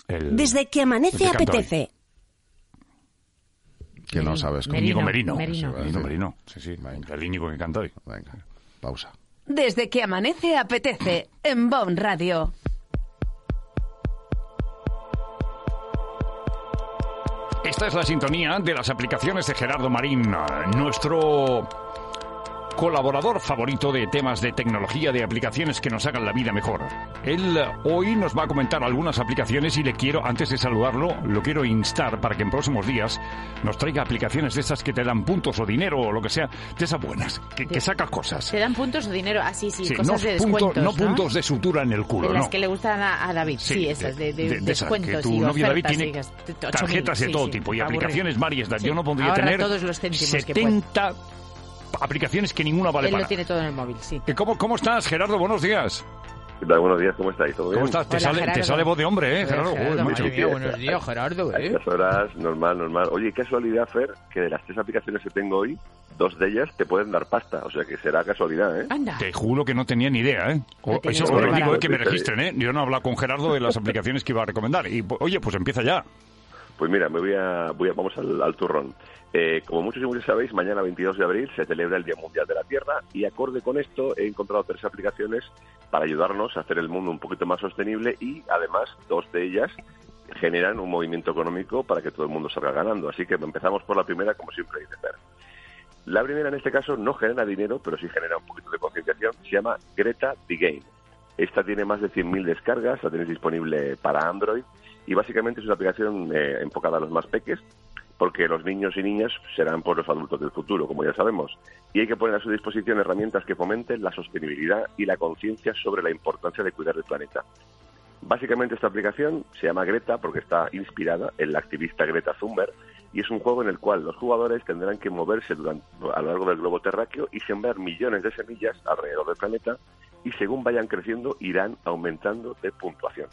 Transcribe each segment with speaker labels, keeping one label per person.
Speaker 1: Desde que amanece apetece.
Speaker 2: Que no sabes cómo.
Speaker 3: Íñigo
Speaker 2: Merino. Sí.
Speaker 3: Venga.
Speaker 2: El Íñigo que canta hoy. Venga, pausa.
Speaker 1: Desde que amanece apetece en Bon Radio.
Speaker 2: Esta es la sintonía de las aplicaciones de Gerardo Marín, nuestro colaborador favorito de temas de tecnología, de aplicaciones que nos hagan la vida mejor. Él hoy nos va a comentar algunas aplicaciones y le quiero, antes de saludarlo, lo quiero instar para que en próximos días nos traiga aplicaciones de esas que te dan puntos o dinero o lo que sea, de esas buenas, que sacas cosas.
Speaker 3: ¿Te dan puntos o dinero? Ah, sí,
Speaker 2: Sí,
Speaker 3: cosas de descuentos,
Speaker 2: no puntos de sutura en el culo,
Speaker 3: de las
Speaker 2: no.
Speaker 3: que le gustan a David, sí, esas, de
Speaker 2: esas,
Speaker 3: descuentos
Speaker 2: que tu
Speaker 3: y
Speaker 2: novio David
Speaker 3: ofertas,
Speaker 2: tiene
Speaker 3: sí,
Speaker 2: tarjetas de todo tipo y aplicaciones varias.
Speaker 3: Sí.
Speaker 2: Yo no podría
Speaker 3: Ahorra
Speaker 2: tener
Speaker 3: todos los céntimos
Speaker 2: 70 aplicaciones que ninguna vale
Speaker 3: Él
Speaker 2: para.
Speaker 3: lo tiene todo en el móvil, sí.
Speaker 2: ¿Cómo estás, Gerardo? Buenos días.
Speaker 4: ¿Qué tal? Buenos días, ¿cómo estáis? ¿Todo bien?
Speaker 2: ¿Cómo estás?
Speaker 3: Hola,
Speaker 2: Te sale voz de hombre, ¿eh, Gerardo?
Speaker 3: Gerardo,
Speaker 2: Joder, macho.
Speaker 3: madre mía, buenos días, Gerardo,
Speaker 4: A estas horas, normal. Oye, qué casualidad, Fer, que de las 3 aplicaciones que tengo hoy, 2 de ellas te pueden dar pasta. O sea, que será casualidad, ¿eh?
Speaker 3: Anda.
Speaker 2: Te juro que no tenía ni idea, ¿eh? Eso os lo digo, que me registren, ¿eh? Yo no he hablado con Gerardo de las aplicaciones que iba a recomendar. Y, oye, pues empieza ya.
Speaker 4: Pues mira, vamos al turrón. Como muchos y muchos sabéis, mañana 22 de abril se celebra el Día Mundial de la Tierra y acorde con esto he encontrado 3 aplicaciones para ayudarnos a hacer el mundo un poquito más sostenible y además 2 de ellas generan un movimiento económico para que todo el mundo salga ganando. Así que empezamos por la primera, como siempre dice Fer. La primera en este caso no genera dinero, pero sí genera un poquito de concienciación. Se llama Greta the Game. Esta tiene más de 100.000 descargas, la tenéis disponible para Android y básicamente es una aplicación enfocada a los más peques, porque los niños y niñas serán por los adultos del futuro, como ya sabemos, y hay que poner a su disposición herramientas que fomenten la sostenibilidad y la conciencia sobre la importancia de cuidar del planeta. Básicamente esta aplicación se llama Greta porque está inspirada en la activista Greta Thunberg y es un juego en el cual los jugadores tendrán que moverse a lo largo del globo terráqueo y sembrar millones de semillas alrededor del planeta y según vayan creciendo irán aumentando de puntuación.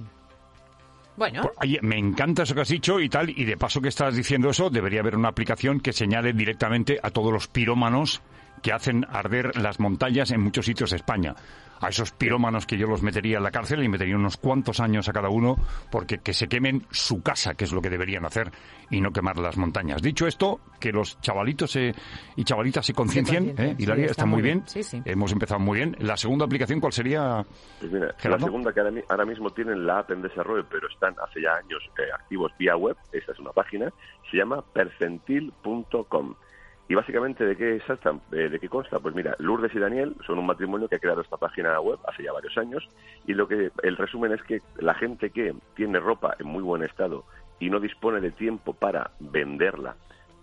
Speaker 3: Bueno.
Speaker 2: Oye, me encanta eso que has dicho y tal, y de paso que estás diciendo eso, debería haber una aplicación que señale directamente a todos los pirómanos que hacen arder las montañas en muchos sitios de España. A esos pirómanos que yo los metería en la cárcel y metería unos cuantos años a cada uno porque que se quemen su casa, que es lo que deberían hacer, y no quemar las montañas. Dicho esto, que los chavalitos y chavalitas se conciencien, Hilaria,
Speaker 3: sí,
Speaker 2: está muy bien.
Speaker 3: Sí.
Speaker 2: Hemos empezado muy bien. ¿La segunda aplicación cuál sería?
Speaker 4: Pues mira,
Speaker 2: Gerardo.
Speaker 4: la segunda que ahora mismo tienen la app en desarrollo, pero están hace ya años activos vía web. Esta es una página, se llama percentil.com. Y básicamente, ¿de qué consta? Pues mira, Lourdes y Daniel son un matrimonio que ha creado esta página web hace ya varios años y el resumen es que la gente que tiene ropa en muy buen estado y no dispone de tiempo para venderla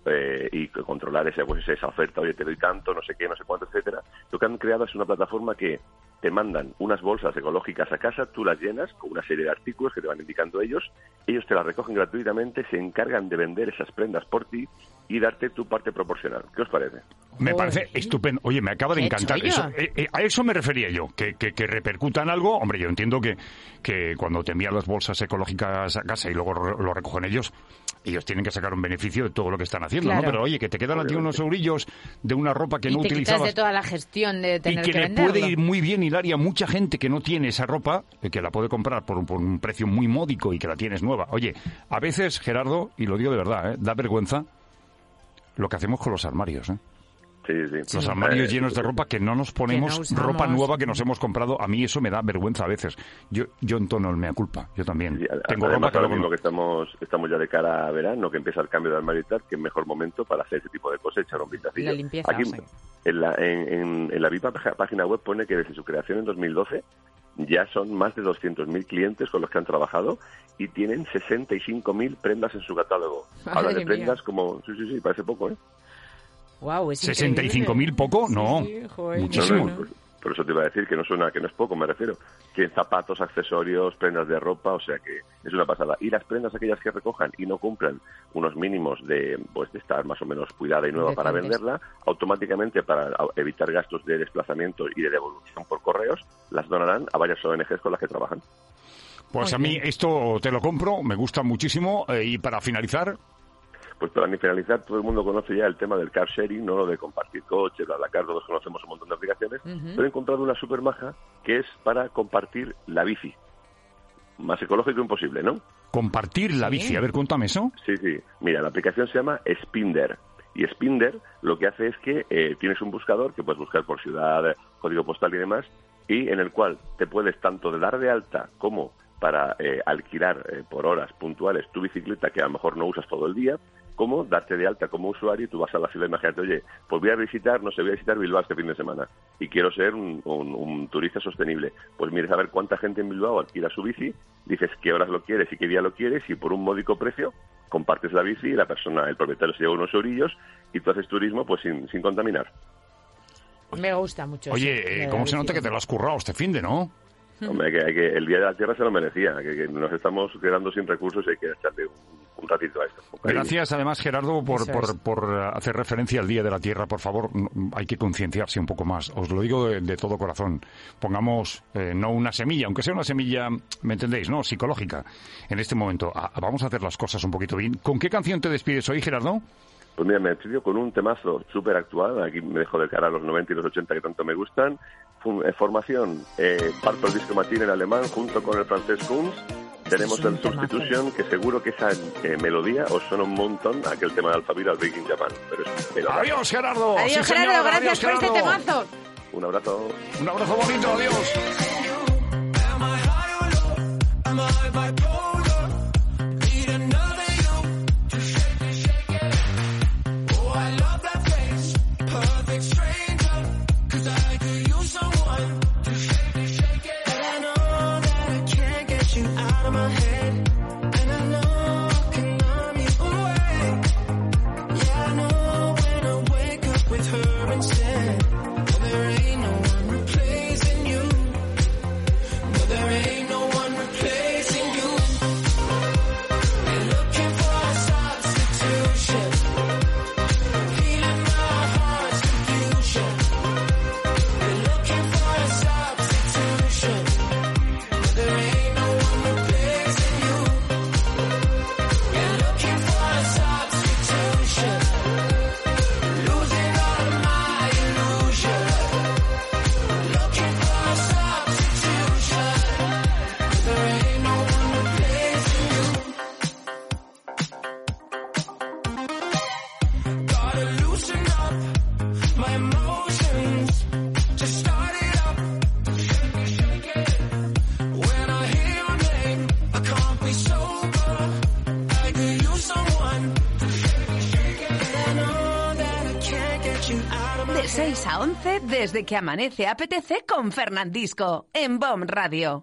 Speaker 4: y controlar esa oferta, oye, te doy tanto, no sé qué, no sé cuánto, etcétera, lo que han creado es una plataforma que te mandan unas bolsas ecológicas a casa, tú las llenas con una serie de artículos que te van indicando ellos te las recogen gratuitamente, se encargan de vender esas prendas por ti y darte tu parte proporcional. ¿Qué os parece?
Speaker 2: Me parece estupendo. Oye, me acaba de encantar eso. A eso me refería yo, que repercuta en algo. Hombre, yo entiendo que cuando te envían las bolsas ecológicas a casa y luego lo recogen ellos tienen que sacar un beneficio de todo lo que están haciendo,
Speaker 3: claro.
Speaker 2: ¿no? Pero oye, que te quedan a ti unos eurillos de una ropa que no utilizabas.
Speaker 3: Y te quitas de toda la gestión de tener
Speaker 2: que
Speaker 3: que
Speaker 2: le
Speaker 3: venderlo.
Speaker 2: puede ir muy bien, Hilaria, mucha gente que no tiene esa ropa, que la puede comprar por un precio muy módico y que la tienes nueva. Oye, a veces, Gerardo, y lo digo de verdad, da vergüenza lo que hacemos con los armarios, ¿eh?
Speaker 4: Sí.
Speaker 2: Los armarios llenos de ropa que no nos ponemos,
Speaker 3: que no usamos.
Speaker 2: ropa nueva que nos hemos comprado. A mí eso me da vergüenza a veces. Yo entono el mea culpa. Yo también.
Speaker 4: Sí,
Speaker 2: tengo
Speaker 4: además,
Speaker 2: ropa
Speaker 4: ahora mismo que estamos ya de cara a verano, que empieza el cambio de armario y tal, que es mejor momento para hacer ese tipo de cosas, echar un vistacillo.
Speaker 3: La limpieza.
Speaker 4: Aquí,
Speaker 3: sí.
Speaker 4: en la misma página web pone que desde su creación en 2012 ya son más de 200.000 clientes con los que han trabajado y tienen 65.000 prendas en su catálogo. Hablan de prendas como... Sí, parece poco, ¿eh?
Speaker 3: Wow, es
Speaker 2: 65.000 poco, no,
Speaker 3: joder,
Speaker 2: muchísimo.
Speaker 4: No. Por eso te iba a decir que no es poco, me refiero. Tienen zapatos, accesorios, prendas de ropa, o sea que es una pasada. Y las prendas aquellas que recojan y no cumplan unos mínimos de estar más o menos cuidada y nueva para venderla, automáticamente para evitar gastos de desplazamiento y de devolución por correos, las donarán a varias ONGs con las que trabajan.
Speaker 2: Pues a mí esto te lo compro, me gusta muchísimo. Y para finalizar...
Speaker 4: Pues para finalizar, todo el mundo conoce ya el tema del car sharing, ¿no? Lo de compartir coches, BlaBlaCar, todos conocemos un montón de aplicaciones, pero he encontrado una súper maja que es para compartir la bici. más ecológico imposible, ¿no?
Speaker 2: Compartir la bici, a ver, cuéntame eso.
Speaker 4: Sí. Mira, la aplicación se llama Spinder. Y Spinder lo que hace es que tienes un buscador que puedes buscar por ciudad, código postal y demás, y en el cual te puedes tanto dar de alta como para alquilar por horas puntuales tu bicicleta que a lo mejor no usas todo el día, como darte de alta como usuario y tú vas a la ciudad, imagínate, oye, pues voy a visitar Bilbao este fin de semana y quiero ser un turista sostenible. Pues mires a ver cuánta gente en Bilbao alquila su bici, dices qué horas lo quieres y qué día lo quieres y por un módico precio compartes la bici y el propietario se lleva unos eurillos y tú haces turismo pues sin contaminar.
Speaker 3: Me gusta mucho.
Speaker 2: Oye, ¿cómo se nota que te lo has currado este finde, no?
Speaker 4: Hombre, que el Día de la Tierra se lo merecía, que nos estamos quedando sin recursos y hay que echarle un ratito a esto.
Speaker 2: Gracias, además, Gerardo, por hacer referencia al Día de la Tierra. Por favor, hay que concienciarse un poco más. Os lo digo de todo corazón. Pongamos, no una semilla, aunque sea una semilla, ¿me entendéis?, ¿no?, psicológica. En este momento, vamos a hacer las cosas un poquito bien. ¿Con qué canción te despides hoy, Gerardo?
Speaker 4: Pues mira, me despido con un temazo súper actual. Aquí me dejo de cara a los 90 y los 80 que tanto me gustan. Formación, Purple Disco Machine en alemán, junto con el francés Kunz. Tenemos el Substitution, que seguro que esa melodía os suena un montón a aquel tema de Alphaville al Big in Japan. Pero es melodía.
Speaker 2: ¡Adiós, Gerardo!
Speaker 3: Adiós,
Speaker 2: Sí,
Speaker 3: Gerardo,
Speaker 2: señor,
Speaker 3: gracias
Speaker 2: adiós,
Speaker 3: por este temazo.
Speaker 4: Un abrazo.
Speaker 2: Un abrazo bonito, adiós.
Speaker 1: De 6 a 11, desde que amanece apetece con Fernandisco, en BOM Radio.